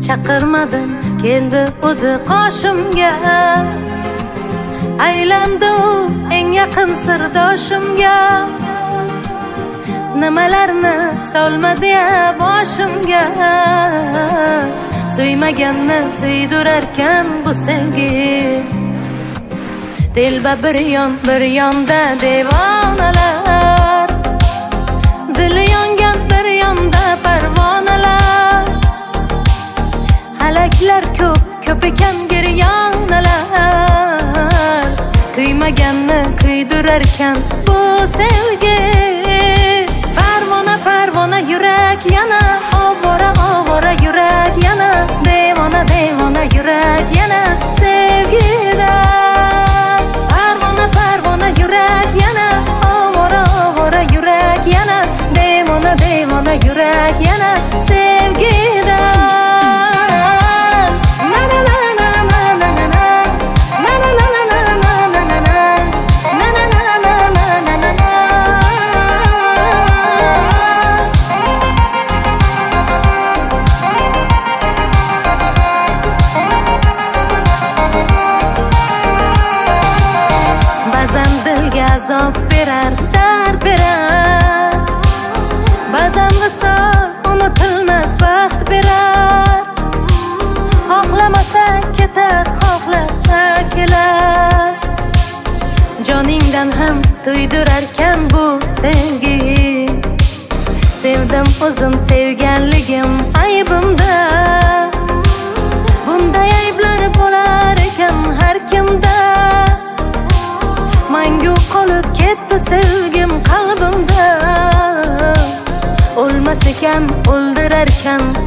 chaqirmadim, keldi o'zi qoshimga. Aylandi u eng yaqin sirdoshimga. Nimalarni solmadi ya boshimga. Suymaganni suydirarkan bu sevgi. Telba bir yonda devonalar, dili yongan bir yonda parvonalar. Halaklar ko'p ekan giryonalar, kuymaganni kuydirarkan bu sevgi. Parvona yurak yana, ovora yurak yana, devona yurak yana sevgida. Parvona yurak yana, ovora yurak yana, devona yurak yana sevgida. Azob berar, dard berar, ba'zan visol unutilmas baxt berar. Xohlamasa ketar, xohlasa kelar, joningdan ham to'ydirarkan bu sevgi. Sevdim o'zim sevganligim aybimda, bunday ayblar bo'lar ekan har kimda. Mangu qolib ketdi sevgim qalbimda, o'lmas ekan o'ldirarkan